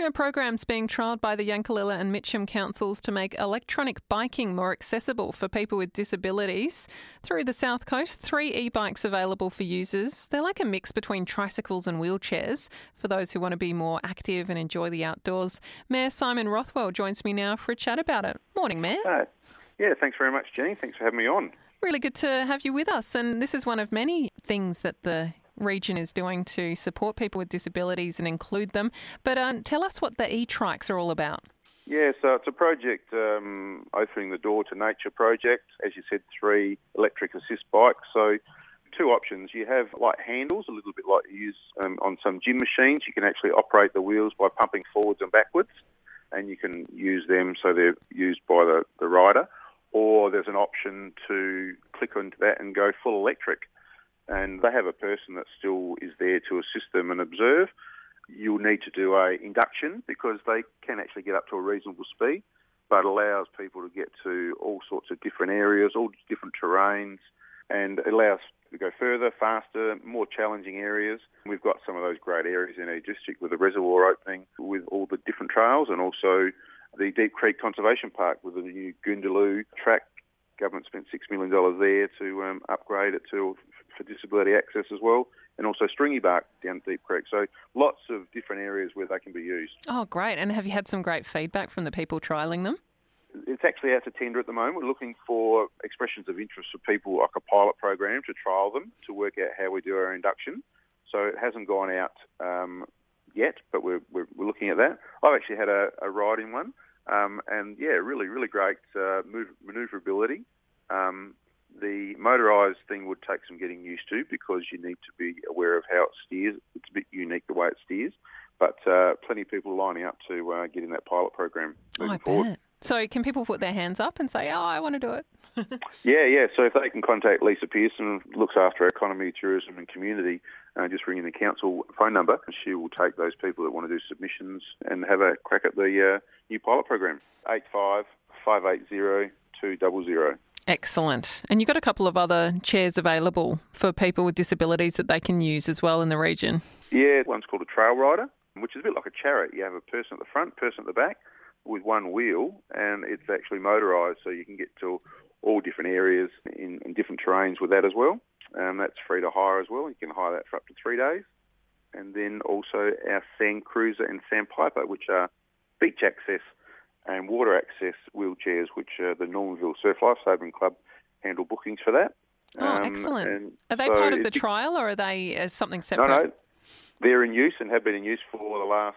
A program's being trialled by the Yankalilla and Mitcham councils to make electronic biking more accessible for people with disabilities. Through the South Coast, 3 e-bikes available for users. They're like a mix between tricycles and wheelchairs for those who want to be more active and enjoy the outdoors. Mayor Simon Rothwell joins me now for a chat about it. Morning, Mayor. Yeah, thanks very much, Jenny. Thanks for having me on. Really good to have you with us. And this is one of many things that the region is doing to support people with disabilities and include them. But tell us what the e-trikes are all about. Yeah, so it's a project, Opening the Door to Nature project. As you said, 3 electric assist bikes. So 2 options. You have light handles, a little bit like you use on some gym machines. You can actually operate the wheels by pumping forwards and backwards, and you can use them so they're used by the rider. Or there's an option to click onto that and go full electric. And they have a person that still is there to assist them and observe. You'll need to do a induction because they can actually get up to a reasonable speed, but allows people to get to all sorts of different areas, all different terrains, and it allows to go further, faster, more challenging areas. We've got some of those great areas in our district with the reservoir opening, with all the different trails, and also the Deep Creek Conservation Park with the new Goondaloo track. Government spent $6 million there to upgrade it for disability access as well, and also Stringybark down Deep Creek. So lots of different areas where they can be used. Oh, great. And have you had some great feedback from the people trialling them? It's actually out to tender at the moment. We're looking for expressions of interest for people, like a pilot program, to trial them, to work out how we do our induction. So it hasn't gone out yet, but we're looking at that. I've actually had a ride in one, and yeah, really, really great manoeuvrability. The motorised thing would take some getting used to because you need to be aware of how it steers. It's a bit unique the way it steers, but plenty of people are lining up to get in that pilot program moving forward. Bet. So can people put their hands up and say, oh, I want to do it? Yeah. So if they can contact Lisa Pearson, who looks after economy, tourism and community, just ring in the council phone number, and she will take those people that want to do submissions and have a crack at the new pilot program. 85 580 200. Excellent. And you've got a couple of other chairs available for people with disabilities that they can use as well in the region. Yeah, one's called a trail rider, which is a bit like a chariot. You have a person at the front, person at the back with one wheel, and it's actually motorised, so you can get to all different areas in different terrains with that as well. That's free to hire as well. You can hire that for up to 3 days. And then also our Sand Cruiser and Sandpiper, which are beach access and water access wheelchairs, which the Normanville Surf Lifesaving Club handle bookings for that. Oh, excellent. Are they part of the trial, or are they something separate? No. They're in use and have been in use for the last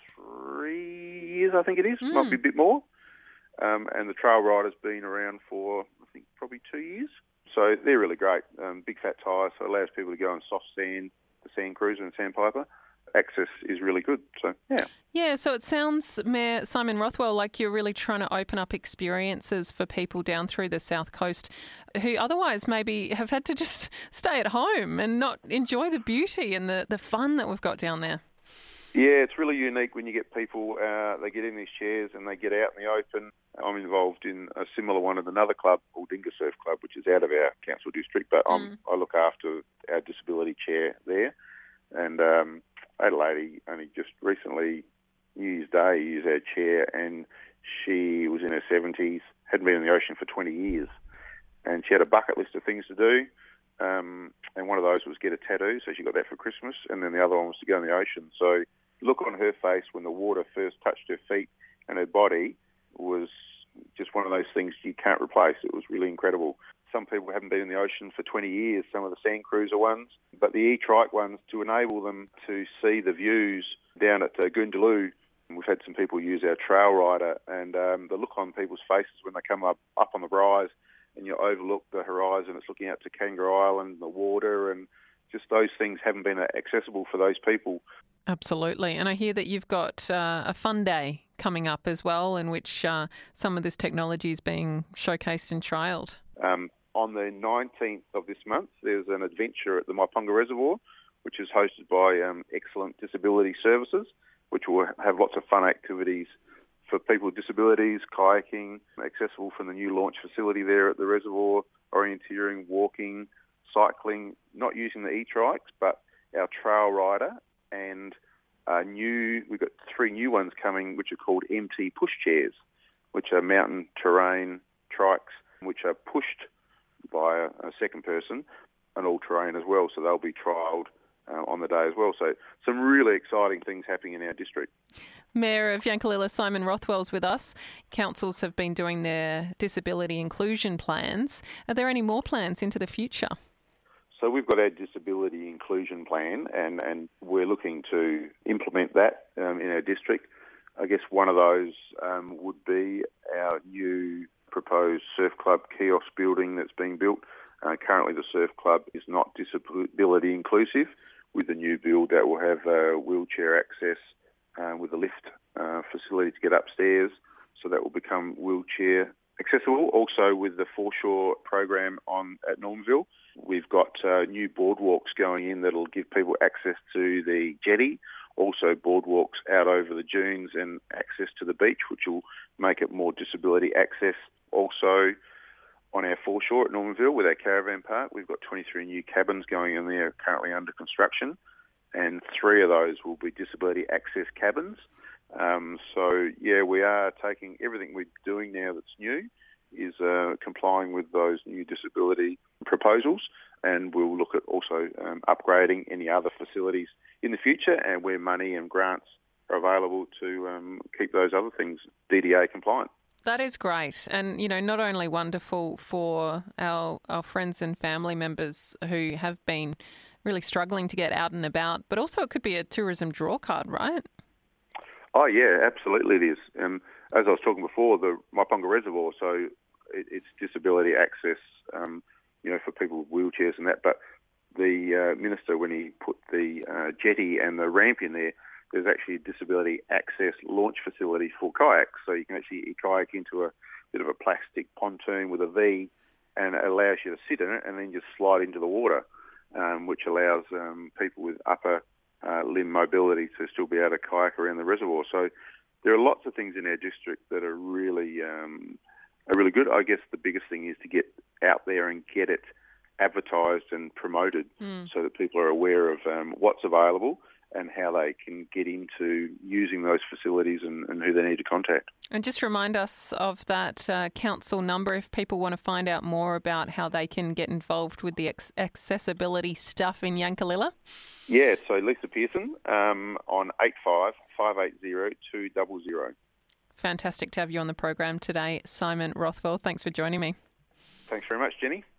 3 years, I think it is. Might be a bit more. And the trail rider's been around for, I think, probably 2 years. So they're really great. Big fat tyres, so it allows people to go on soft sand, the Sand Cruiser and Sandpiper. Access is really good. So, yeah. Yeah, so it sounds, Mayor Simon Rothwell, like you're really trying to open up experiences for people down through the South Coast who otherwise maybe have had to just stay at home and not enjoy the beauty and the fun that we've got down there. Yeah, it's really unique when you get people, they get in these chairs and they get out in the open. I'm involved in a similar one at another club called Dinga Surf Club, which is out of our council district, but I look after our disability chair there. And I had a lady only just recently, New Year's Day, used our chair, and she was in her 70s, hadn't been in the ocean for 20 years, and she had a bucket list of things to do, and one of those was get a tattoo, so she got that for Christmas, and then the other one was to go in the ocean. So look on her face when the water first touched her feet and her body was just one of those things you can't replace. It was really incredible. Some people haven't been in the ocean for 20 years, some of the Sand Cruiser ones, but the e-trike ones, to enable them to see the views down at Goondaloo. We've had some people use our trail rider, and the look on people's faces when they come up on the rise and you overlook the horizon, it's looking out to Kangaroo Island, the water, and just those things haven't been accessible for those people. Absolutely. And I hear that you've got a fun day coming up as well, in which some of this technology is being showcased and trialled. On the 19th of this month, there's an adventure at the Maiponga Reservoir, which is hosted by Excellent Disability Services, which will have lots of fun activities for people with disabilities, kayaking, accessible from the new launch facility there at the reservoir, orienteering, walking, cycling, not using the e-trikes, but our trail rider and We've got 3 new ones coming, which are called MT push chairs, which are mountain terrain trikes, which are pushed by a second person, and all terrain as well. So they'll be trialled on the day as well. So some really exciting things happening in our district. Mayor of Yankalilla, Simon Rothwell's with us. Councils have been doing their disability inclusion plans. Are there any more plans into the future? So we've got our disability inclusion plan, and we're looking to implement that in our district. I guess one of those would be our new proposed surf club kiosk building that's being built. Currently the surf club is not disability inclusive. With the new build, that will have wheelchair access with a lift facility to get upstairs, so that will become wheelchair accessible. Also with the foreshore program at Normanville, we've got new boardwalks going in that'll give people access to the jetty, also boardwalks out over the dunes and access to the beach, which will make it more disability access. Also on our foreshore at Normanville with our caravan park, we've got 23 new cabins going in there currently under construction, and 3 of those will be disability access cabins. We are taking everything we're doing now that's new is complying with those new disability proposals, and we'll look at also upgrading any other facilities in the future, and where money and grants are available to keep those other things DDA compliant. That is great. And, not only wonderful for our friends and family members who have been really struggling to get out and about, but also it could be a tourism draw card, right? Oh, yeah, absolutely it is. As I was talking before, the Maiponga Reservoir, so it's disability access, for people with wheelchairs and that. But the minister, when he put the jetty and the ramp in there's actually a disability access launch facility for kayaks. So you can actually kayak into a bit of a plastic pontoon with a V, and it allows you to sit in it and then just slide into the water, which allows people with upper limb mobility to still be able to kayak around the reservoir. So there are lots of things in our district that are really good. I guess the biggest thing is to get out there and get it advertised and promoted so that people are aware of what's available and how they can get into using those facilities and who they need to contact. And just remind us of that council number if people want to find out more about how they can get involved with the accessibility stuff in Yankalilla. Yeah, so Lisa Pearson on 85 580 200. Fantastic to have you on the program today, Simon Rothwell. Thanks for joining me. Thanks very much, Jenny.